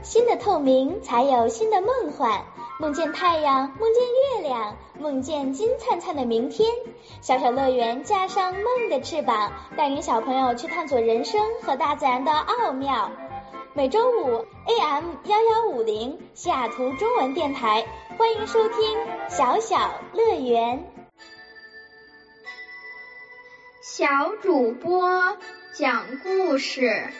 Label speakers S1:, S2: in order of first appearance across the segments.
S1: 新的透明才有新的梦幻，梦见太阳，梦见月亮，梦见金灿灿的明天。小小乐园架上梦的翅膀，带领小朋友去探索人生和大自然的奥妙。每周五 AM1150 西雅图中文电台，欢迎收听小小乐园。
S2: 小主播讲故事。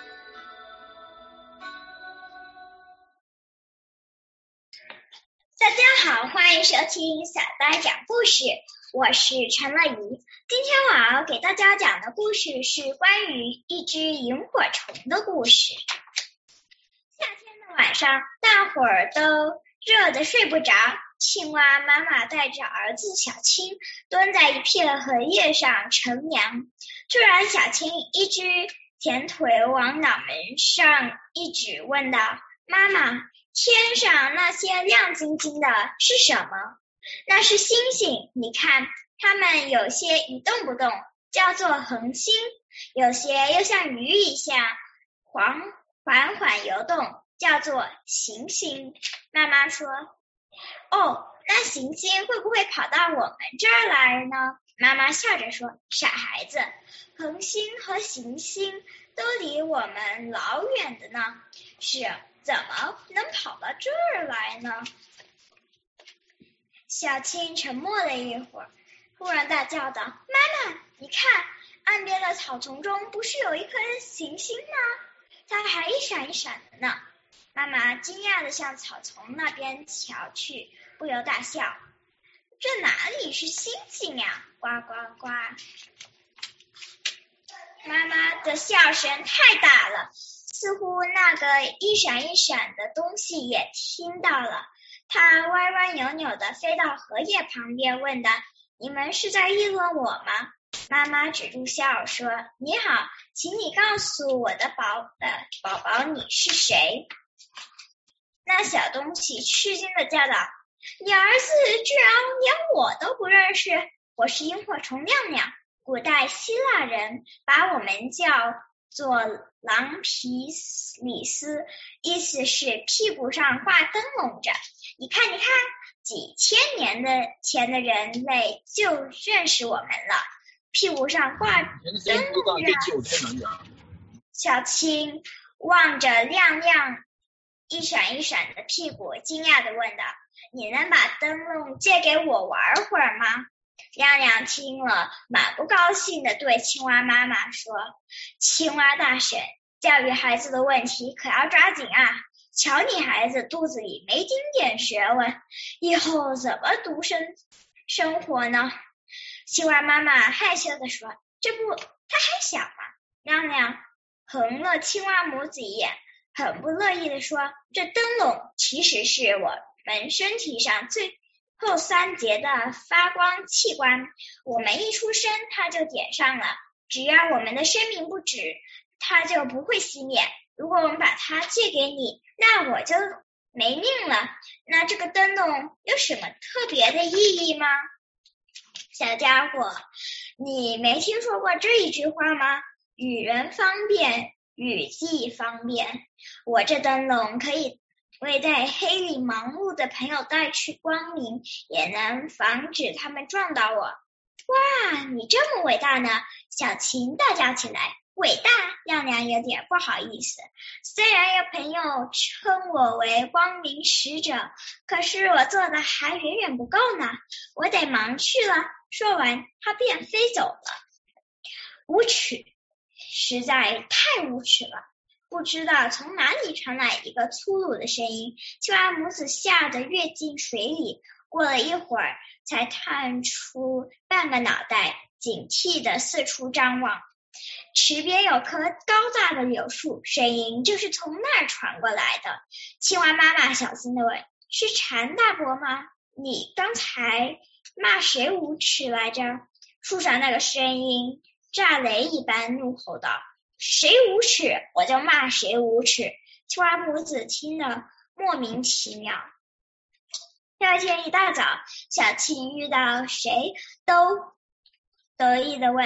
S3: 大家好，欢迎收听小呆讲故事，我是陈乐怡。今天我要给大家讲的故事是关于一只萤火虫的故事。夏天的晚上，大伙儿都热得睡不着。青蛙妈妈带着儿子小青蹲在一片荷叶上乘凉。突然，小青一只前腿往脑门上一指，问道：“妈妈，天上那些亮晶晶的是什么？”“那是星星，你看，它们有些一动不动，叫做恒星，有些又像鱼一样缓缓游动，叫做行星。”妈妈说：“哦，那行星会不会跑到我们这儿来呢？”妈妈笑着说：“傻孩子，恒星和行星都离我们老远的呢，怎么能跑到这儿来呢？”小青沉默了一会儿，忽然大叫道：“妈妈，你看，岸边的草丛中不是有一颗行星吗？它还一闪一闪的呢。”妈妈惊讶地向草丛那边瞧去，不由大笑：“这哪里是星星呀？呱呱呱！”妈妈的笑声太大了，似乎那个一闪一闪的东西也听到了。它歪歪扭扭地飞到荷叶旁边，问道：“你们是在议论我吗？”妈妈止住笑说：“你好，请你告诉我的宝宝你是谁？”那小东西吃惊地叫道：“你儿子居然连我都不认识，我是萤火虫亮亮。古代希腊人把我们叫做狼皮里斯，意思是屁股上挂灯笼着。你看，几千年前的人类就认识我们了，屁股上挂灯笼着。”小青望着亮亮一闪一闪的屁股，惊讶地问道：“你能把灯笼借给我玩会儿吗？”亮亮听了，满不高兴地对青蛙妈妈说：“青蛙大婶，教育孩子的问题可要抓紧啊！瞧你孩子肚子里没丁点学问，以后怎么独生活呢？”青蛙妈妈害羞地说：“这不，他还小嘛。”亮亮横了青蛙母子一眼，很不乐意地说：“这灯笼其实是我们身体上最后3节的发光器官，我们一出生它就点上了，只要我们的生命不止，它就不会熄灭。如果我们把它借给你，那我就没命了。那这个灯笼有什么特别的意义吗？”“小家伙，你没听说过这一句话吗？与人方便，与地方便。我这灯笼可以为在黑里忙碌的朋友带去光明，也能防止他们撞到我。”“哇，你这么伟大呢！”小青大叫起来。“伟大？”亮亮有点不好意思。“虽然有朋友称我为光明使者，可是我做的还远远不够呢，我得忙去了。”说完，他便飞走了。无耻，实在太无耻了！不知道从哪里传来一个粗鲁的声音，青蛙母子吓得跃进水里，过了一会儿才探出半个脑袋，警惕地四处张望。池边有棵高大的柳树，声音就是从那儿传过来的。青蛙妈妈小心地问：“是蝉大伯吗？你刚才骂谁无耻来着？”树上那个声音炸雷一般怒吼道：“谁无耻，我就骂谁无耻！”青蛙母子听得莫名其妙。第二天一大早，小青遇到谁都得意地问：“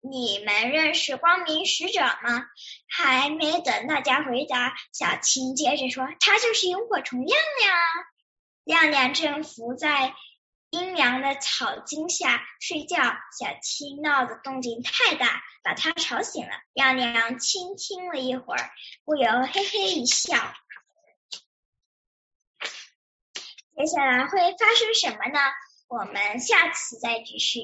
S3: 你们认识光明使者吗？还没等大家回答，小青接着说，他就是萤火虫亮亮啊。亮亮正伏在阴凉的草茎下睡觉，小青闹的动静太大，把他吵醒了。亮亮倾听了一会儿，不由嘿嘿一笑。接下来会发生什么呢？我们下次再继续。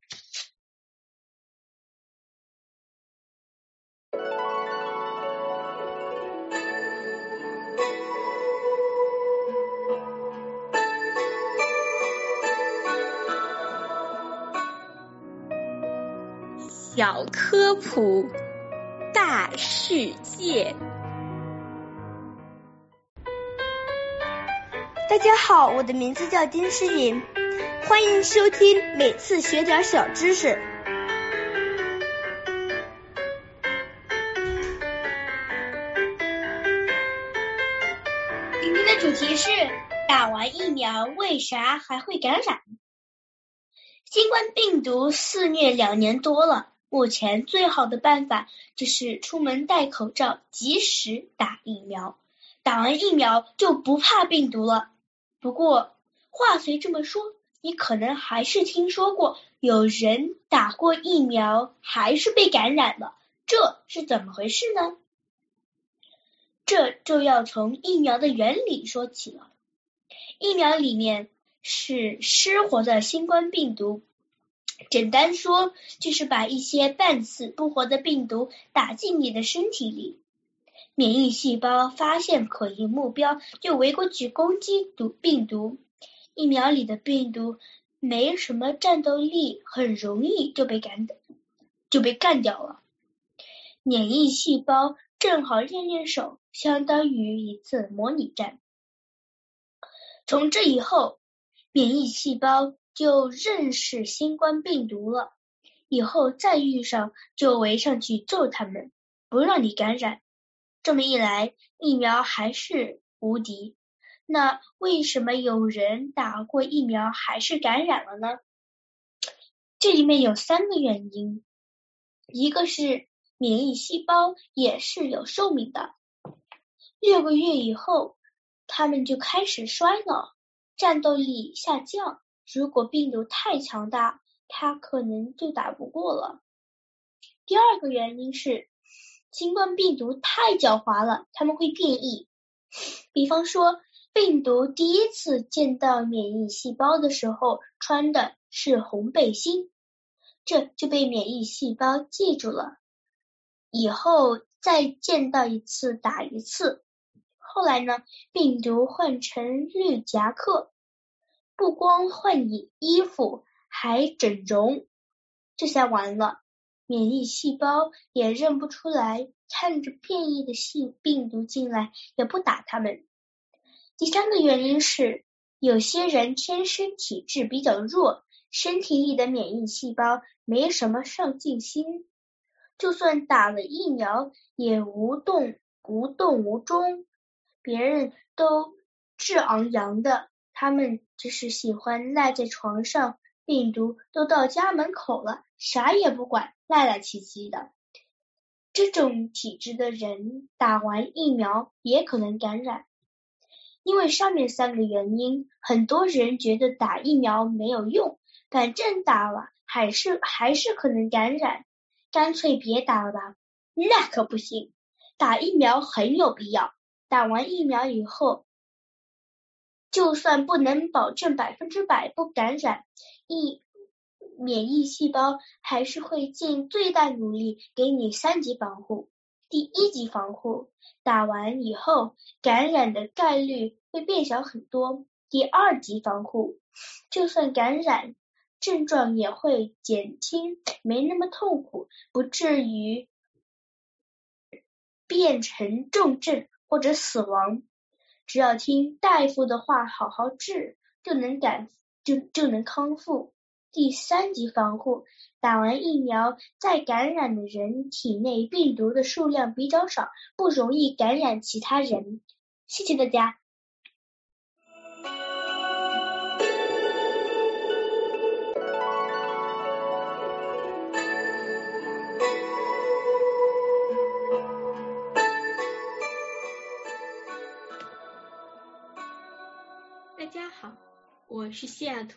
S4: 小科普大世界。
S5: 大家好，我的名字叫丁诗颖，欢迎收听每次学点小知识。
S6: 今天的主题是打完疫苗为啥还会感染？新冠病毒肆虐2年多了，目前最好的办法就是出门戴口罩，及时打疫苗。打完疫苗就不怕病毒了。不过话虽这么说，你可能还是听说过有人打过疫苗还是被感染了，这是怎么回事呢？这就要从疫苗的原理说起了。疫苗里面是失活的新冠病毒，简单说就是把一些半死不活的病毒打进你的身体里，免疫细胞发现可疑目标就围过去攻击病毒。疫苗里的病毒没什么战斗力，很容易就被干掉了。免疫细胞正好练手，相当于一次模拟战。从这以后，免疫细胞就认识新冠病毒了，以后再遇上就围上去揍他们，不让你感染。这么一来，疫苗还是无敌。那为什么有人打过疫苗还是感染了呢？这里面有3个原因。一个是免疫细胞也是有寿命的，6个月以后它们就开始衰老，战斗力下降，如果病毒太强大，它可能就打不过了。第2个原因是新冠病毒太狡猾了，它们会变异。比方说病毒第一次见到免疫细胞的时候穿的是红背心，这就被免疫细胞记住了，以后再见到一次打一次。后来呢，病毒换成绿夹克，不光换衣服还整容，这下完了，免疫细胞也认不出来，看着变异的病毒进来也不打它们。第3个原因是有些人天生体质比较弱，身体里的免疫细胞没什么上进心，就算打了疫苗也无动无衷，别人都治昂扬的，他们只是喜欢赖在床上，病毒都到家门口了，啥也不管，赖赖唧唧的。这种体质的人打完疫苗也可能感染。因为上面3个原因，很多人觉得打疫苗没有用，反正打了还是可能感染，干脆别打了吧。那可不行，打疫苗很有必要。打完疫苗以后，就算不能保证100%不感染，免疫细胞还是会尽最大努力给你3级防护。第1级防护，打完以后感染的概率会变小很多。第2级防护，就算感染，症状也会减轻，没那么痛苦，不至于变成重症或者死亡。只要听大夫的话好好治，就能康复。第3级防护，打完疫苗再感染的人体内病毒的数量比较少，不容易感染其他人。谢谢大家。
S4: 大家好，我是西雅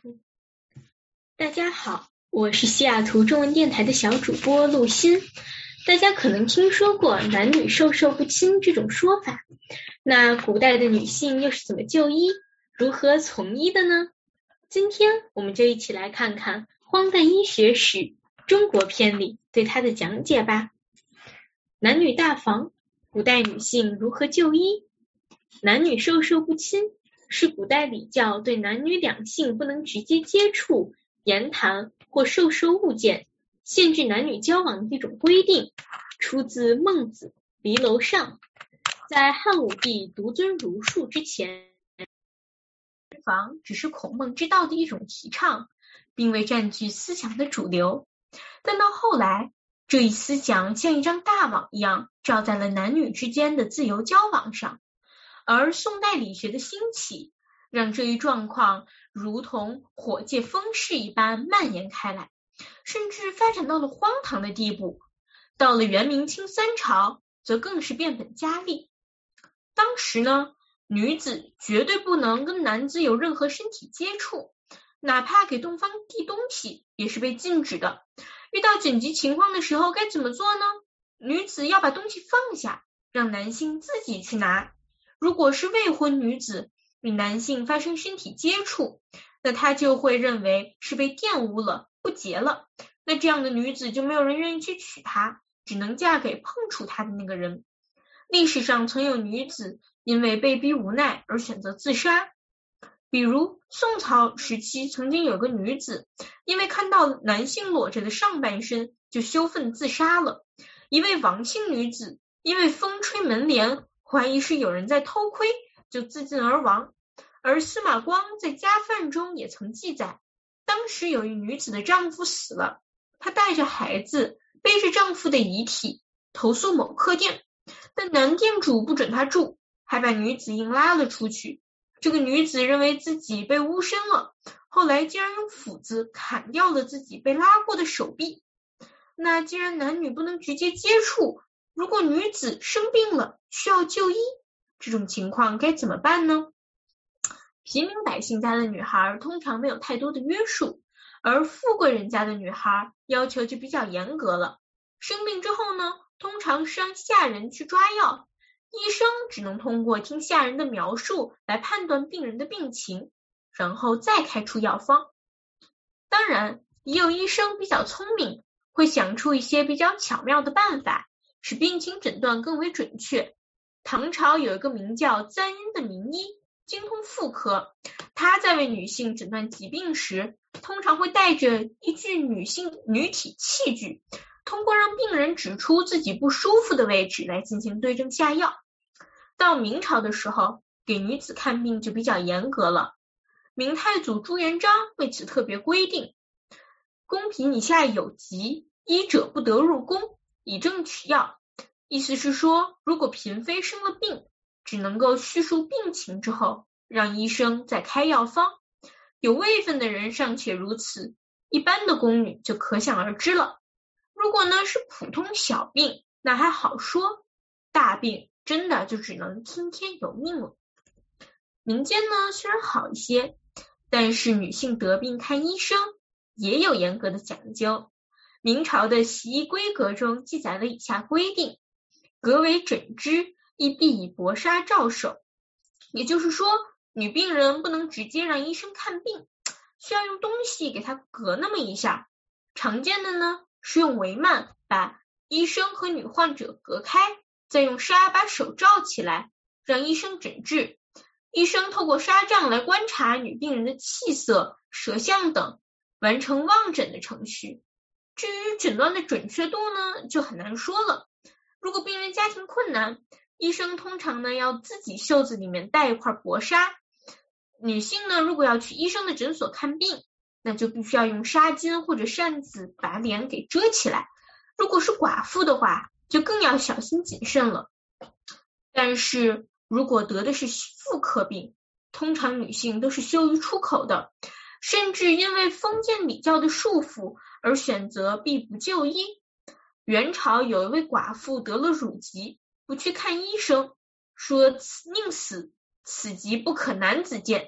S4: 图中文电台的小主播陆欣。大家可能听说过男女授受不亲这种说法，那古代的女性又是怎么就医，如何从医的呢？今天我们就一起来看看《荒诞医学史中国篇》里对它的讲解吧。男女大防，古代女性如何就医？男女授受不亲是古代礼教对男女两性不能直接接触、言谈或授受物件，限制男女交往的一种规定，出自《孟子·离楼上》。在汉武帝独尊儒术之前，防只是孔孟之道的一种提倡，并未占据思想的主流。但到后来，这一思想像一张大网一样罩在了男女之间的自由交往上，而宋代理学的兴起，让这一状况如同火借风势一般蔓延开来，甚至发展到了荒唐的地步。到了元明清三朝，则更是变本加厉。当时呢，女子绝对不能跟男子有任何身体接触，哪怕给对方递东西也是被禁止的。遇到紧急情况的时候该怎么做呢？女子要把东西放下，让男性自己去拿。如果是未婚女子与男性发生身体接触，那她就会认为是被玷污了，不洁了。那这样的女子就没有人愿意去娶她，只能嫁给碰触她的那个人。历史上曾有女子因为被逼无奈而选择自杀，比如宋朝时期曾经有个女子因为看到男性裸着的上半身就羞愤自杀了。一位王姓女子因为风吹门帘，怀疑是有人在偷窥，就自尽而亡。而司马光在家范中也曾记载，当时有一女子的丈夫死了，她带着孩子背着丈夫的遗体投诉某客店，但男店主不准她住，还把女子硬拉了出去。这个女子认为自己被诬身了，后来竟然用斧子砍掉了自己被拉过的手臂。那既然男女不能直接接触，如果女子生病了需要就医，这种情况该怎么办呢？平民百姓家的女孩通常没有太多的约束，而富贵人家的女孩要求就比较严格了。生病之后呢，通常是让下人去抓药，医生只能通过听下人的描述来判断病人的病情，然后再开出药方。当然，也有医生比较聪明，会想出一些比较巧妙的办法，使病情诊断更为准确。唐朝有一个名叫簪因的名医，精通妇科，他在为女性诊断疾病时，通常会带着一具女体器具，通过让病人指出自己不舒服的位置来进行对症下药。到明朝的时候，给女子看病就比较严格了。明太祖朱元璋为此特别规定，宫嫔以下有疾，医者不得入宫，以证取药。意思是说，如果嫔妃生了病，只能够叙述病情之后，让医生再开药方。有位分的人尚且如此，一般的宫女就可想而知了。如果呢是普通小病，那还好说，大病真的就只能听天由命了。民间呢虽然好一些，但是女性得病看医生也有严格的讲究。明朝的习医规格中记载了以下规定：格为诊之，亦必以薄纱罩手。也就是说，女病人不能直接让医生看病，需要用东西给她隔那么一下。常见的呢是用帷幔把医生和女患者隔开，再用纱把手罩起来，让医生诊治。医生透过纱帐来观察女病人的气色、舌象等，完成望诊的程序。至于诊断的准确度呢，就很难说了。如果病人家庭困难，医生通常呢要自己袖子里面带一块薄纱。女性呢，如果要去医生的诊所看病，那就必须要用纱巾或者扇子把脸给遮起来。如果是寡妇的话，就更要小心谨慎了。但是如果得的是妇科病，通常女性都是羞于出口的，甚至因为封建礼教的束缚而选择避不就医。元朝有一位寡妇得了乳疾，不去看医生，说宁死，此疾不可男子见。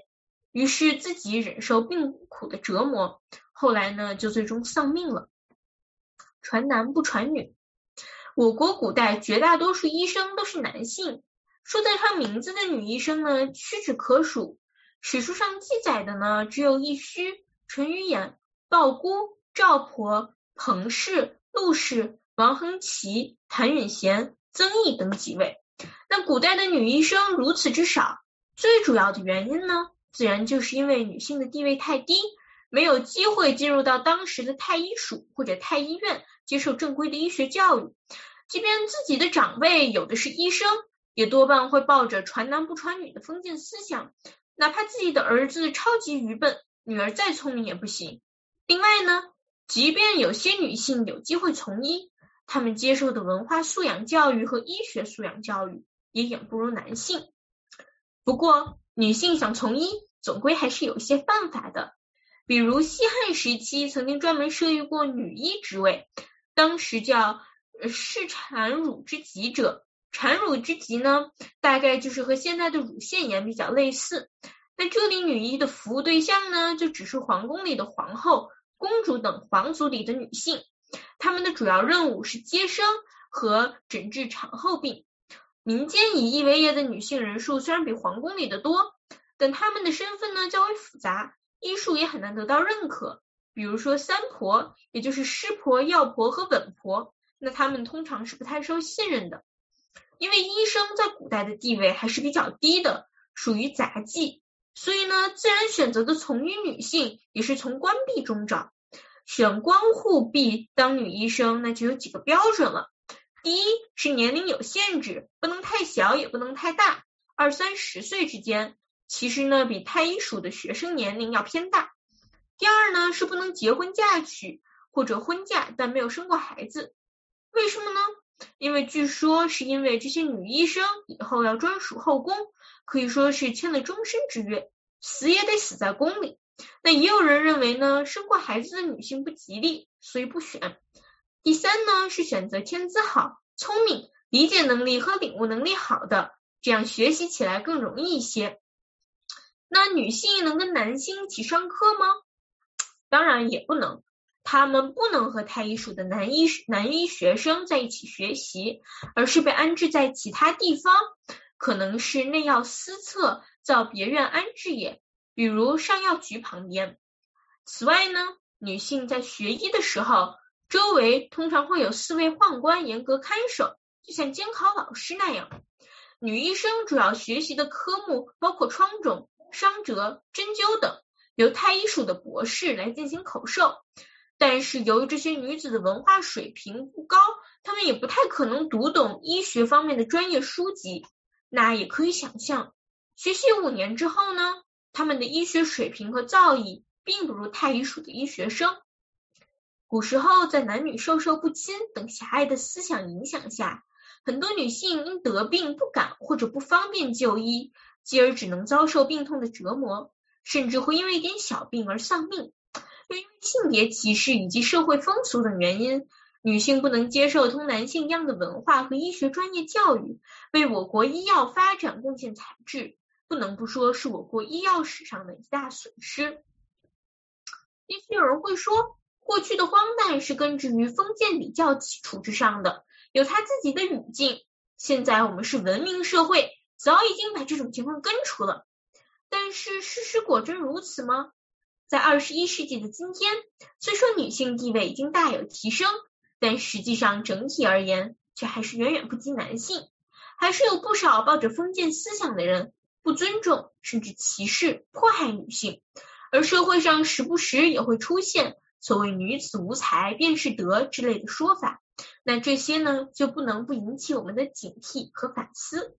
S4: 于是自己忍受病苦的折磨，后来呢就最终丧命了。传男不传女，我国古代绝大多数医生都是男性，说得上名字的女医生呢屈指可数，史书上记载的呢只有奕胥、淳于衍、鲍姑、赵婆、彭氏、陆氏、王恒祺、谭允贤、曾毅等几位。那古代的女医生如此之少，最主要的原因呢，自然就是因为女性的地位太低，没有机会进入到当时的太医署或者太医院接受正规的医学教育。即便自己的长辈有的是医生，也多半会抱着传男不传女的封建思想，哪怕自己的儿子超级愚笨，女儿再聪明也不行。另外呢，即便有些女性有机会从医，她们接受的文化素养教育和医学素养教育也远不如男性。不过女性想从医总归还是有一些办法的，比如西汉时期曾经专门设立过女医职位，当时叫视产乳之疾者。产乳之疾呢，大概就是和现在的乳腺炎比较类似。那这里女医的服务对象呢，就只是皇宫里的皇后、公主等皇族里的女性，她们的主要任务是接生和诊治产后病。民间以医为业的女性人数虽然比皇宫里的多，但她们的身份呢较为复杂，医术也很难得到认可。比如说三婆，也就是湿婆、药婆和稳婆，那她们通常是不太受信任的。因为医生在古代的地位还是比较低的，属于杂技，所以呢，自然选择的从医女性也是从官婢中找。选官户婢当女医生，那就有几个标准了。第一是年龄有限制，不能太小也不能太大，20-30岁之间，其实呢比太医署的学生年龄要偏大。第二呢是不能结婚嫁娶或者婚嫁但没有生过孩子。为什么呢？因为据说是因为这些女医生以后要专属后宫，可以说是签了终身之约，死也得死在宫里。那也有人认为呢，生过孩子的女性不吉利，所以不选。第三呢是选择天资好、聪明、理解能力和领悟能力好的，这样学习起来更容易一些。那女性能跟男性一起上课吗？当然也不能。他们不能和太医署的男医学生在一起学习，而是被安置在其他地方，可能是内药司策造别院安置也，比如上药局旁边。此外呢，女性在学医的时候，周围通常会有4位宦官严格看守，就像监考老师那样。女医生主要学习的科目包括疮肿、伤折、针灸等，由太医署的博士来进行口授。但是由于这些女子的文化水平不高，她们也不太可能读懂医学方面的专业书籍。那也可以想象，学习5年之后呢，她们的医学水平和造诣并不如太医署的医学生。古时候在男女授受不亲等狭隘的思想影响下，很多女性因得病不敢或者不方便就医，继而只能遭受病痛的折磨，甚至会因为一点小病而丧命。又因为性别歧视以及社会风俗等原因，女性不能接受同男性一样的文化和医学专业教育，为我国医药发展贡献才智，不能不说是我国医药史上的一大损失。也许有人会说，过去的荒诞是根植于封建礼教基础之上的，有它自己的语境。现在我们是文明社会，早已经把这种情况根除了。但是事实果真如此吗？在21世纪的今天，虽说女性地位已经大有提升，但实际上整体而言却还是远远不及男性，还是有不少抱着封建思想的人不尊重甚至歧视迫害女性，而社会上时不时也会出现所谓女子无才便是德之类的说法，那这些呢就不能不引起我们的警惕和反思。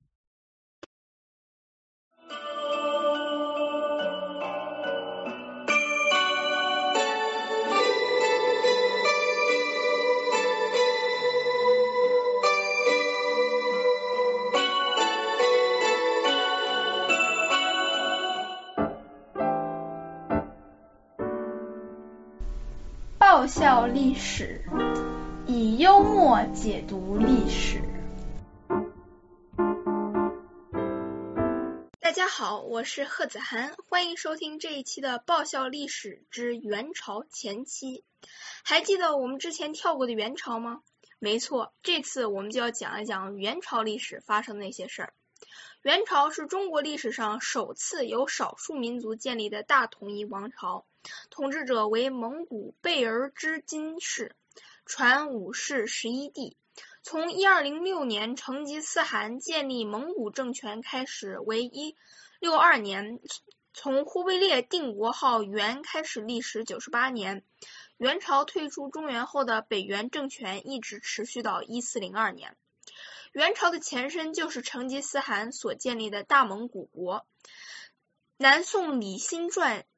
S7: 爆笑历史，以幽默解读历史。 大家好，我是贺子涵，欢迎收听这一期的爆笑历史之元朝前期。还记得我们之前跳过的元朝吗？没错，这次我们就要讲一讲元朝历史发生的那些事儿。元朝是中国历史上首次由少数民族建立的大统一王朝，统治者为蒙古贝尔支金氏，传五世11帝。从1206年成吉思汗建立蒙古政权开始，为162年，从忽必烈定国号元开始历时98年。元朝退出中原后的北元政权一直持续到1402年。元朝的前身就是成吉思汗所建立的大蒙古国。南宋李新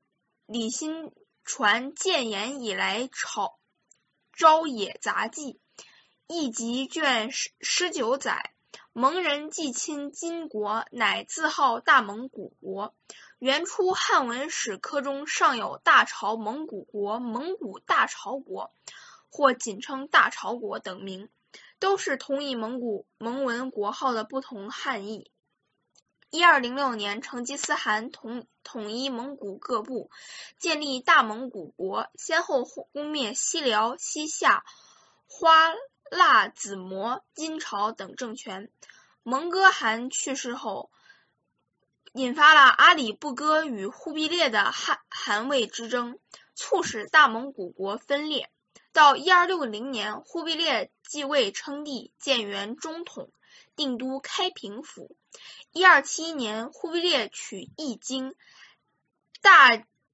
S7: 传建炎以来朝野杂记一集卷19载，蒙人继亲金国，乃自号大蒙古国。元初汉文史科中尚有大朝蒙古国、蒙古大朝国，或仅称大朝国等名，都是同一蒙文国号的不同汉译。1206年，成吉思汗统一蒙古各部，建立大蒙古国，先后攻灭西辽、西夏、花剌子模、金朝等政权。蒙哥汗去世后，引发了阿里不哥与忽必烈的汗位之争，促使大蒙古国分裂。到1260年，忽必烈继位称帝，建元中统，定都开平府。1271年，忽必烈取易经，大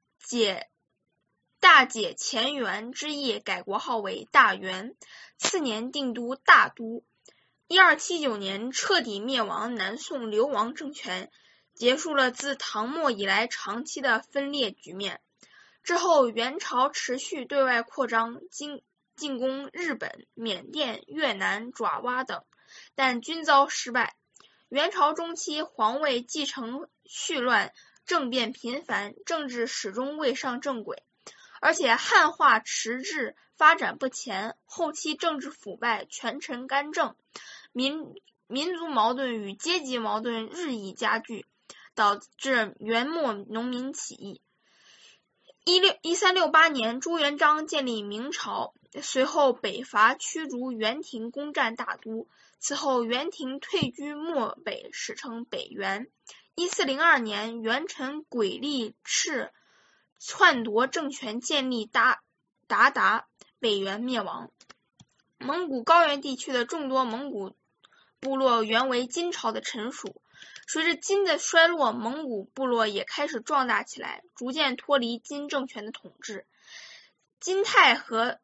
S7: 解前元之意，改国号为大元，次年定都大都。1279年，彻底灭亡南宋流亡政权，结束了自唐末以来长期的分裂局面。之后，元朝持续对外扩张，进攻日本、缅甸、越南、爪哇等，但均遭失败。元朝中期，皇位继承絮乱，政变频繁，政治始终未上正轨，而且汉化迟滞，发展不前，后期政治腐败，权臣干政，民族矛盾与阶级矛盾日益加剧，导致元末农民起义。1368年，朱元璋建立明朝，随后北伐驱逐元廷，攻占大都。此后，元廷退居漠北，史称北元。1402年，元臣鬼力赤篡夺政权，建立鞑靼，北元灭亡。蒙古高原地区的众多蒙古部落原为金朝的臣属，随着金的衰落，蒙古部落也开始壮大起来，逐渐脱离金政权的统治。金太和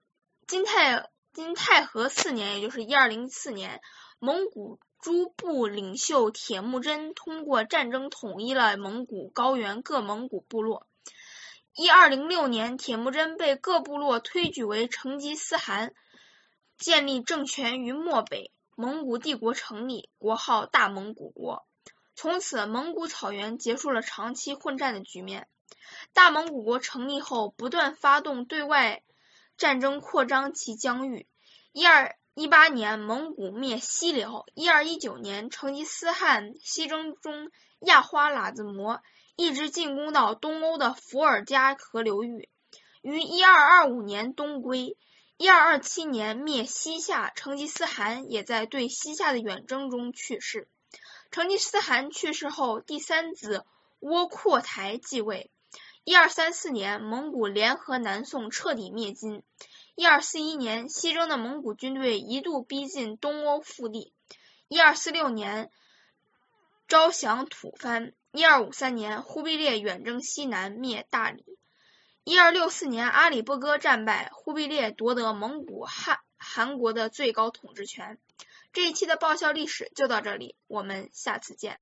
S7: 4年，也就是1204年，蒙古诸部领袖铁木真通过战争统一了蒙古高原各蒙古部落。1206年，铁木真被各部落推举为成吉思汗，建立政权于漠北，蒙古帝国成立，国号大蒙古国。从此，蒙古草原结束了长期混战的局面。大蒙古国成立后，不断发动对外战争，扩张其疆域。1218年，蒙古灭西辽。1219年，成吉思汗西征中亚花剌子模，一直进攻到东欧的伏尔加河流域，于1225年东归。1227年灭西夏，成吉思汗也在对西夏的远征中去世。成吉思汗去世后，第三子窝阔台继位。1234年，蒙古联合南宋，彻底灭金。1241年，西征的蒙古军队一度逼近东欧腹地。1246年，招降吐蕃。1253年，忽必烈远征西南，灭大理。1264年，阿里不哥战败，忽必烈夺得蒙古汗国的最高统治权。这一期的爆笑历史就到这里，我们下次见。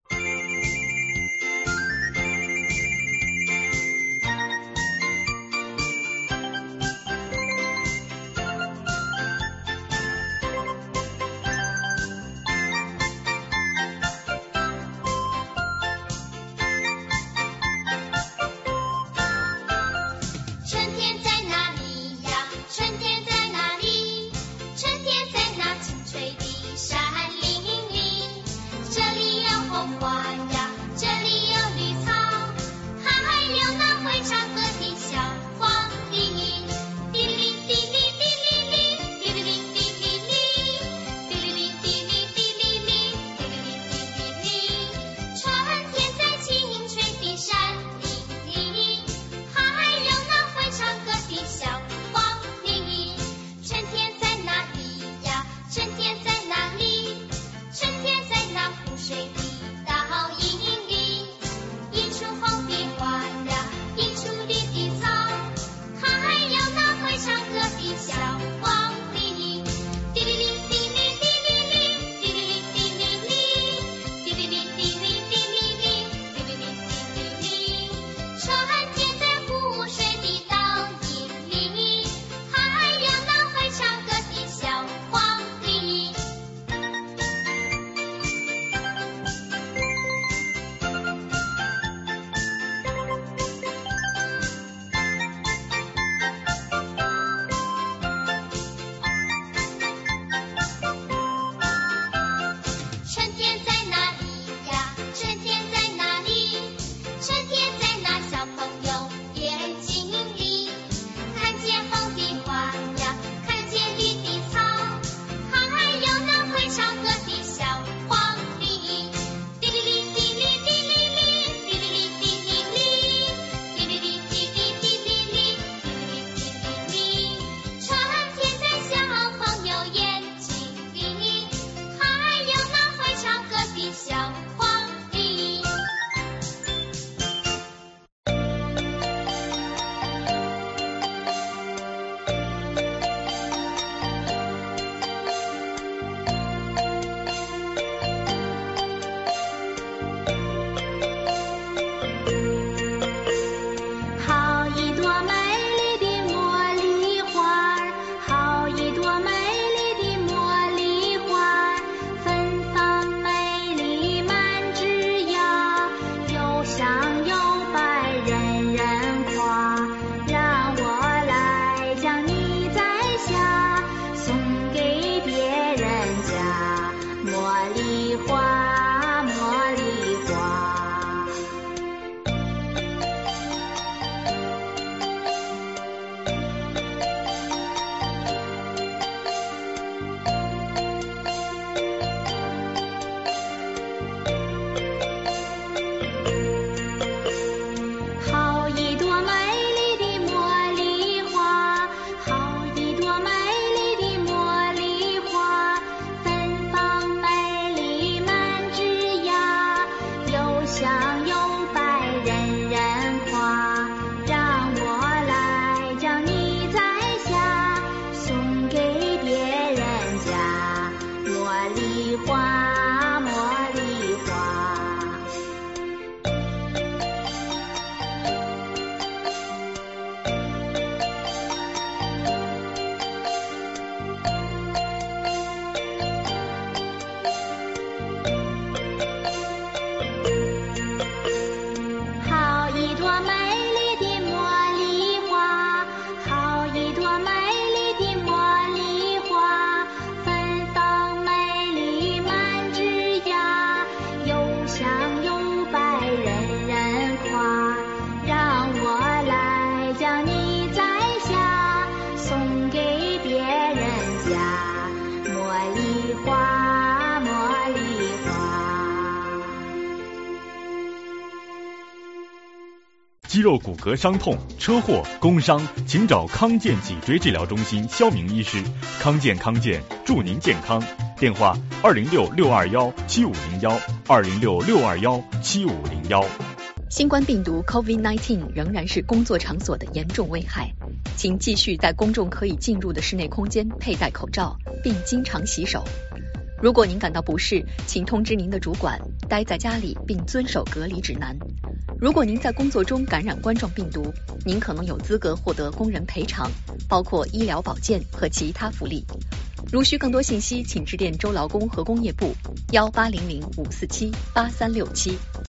S8: 花呀，这里有香又白人人夸，让我来将你摘下，送给别人家。茉莉花，茉莉花。好一朵美丽的茉莉花，好一朵美丽的茉莉花，芬芳美丽满枝桠，又香又白人人夸，让我来将你摘下，送给别人家。茉莉花，茉莉花。
S9: 肌肉骨骼伤痛、车祸、工伤，请找康健脊椎治疗中心肖明医师。康健祝您健康。电话206-621-7501，206-621-7501。
S10: 新冠病毒 COVID-19 仍然是工作场所的严重危害，请继续在公众可以进入的室内空间佩戴口罩，并经常洗手。如果您感到不适，请通知您的主管，待在家里并遵守隔离指南。如果您在工作中感染冠状病毒，您可能有资格获得工人赔偿，包括医疗保健和其他福利。如需更多信息，请致电州劳工和工业部1800-547-8367。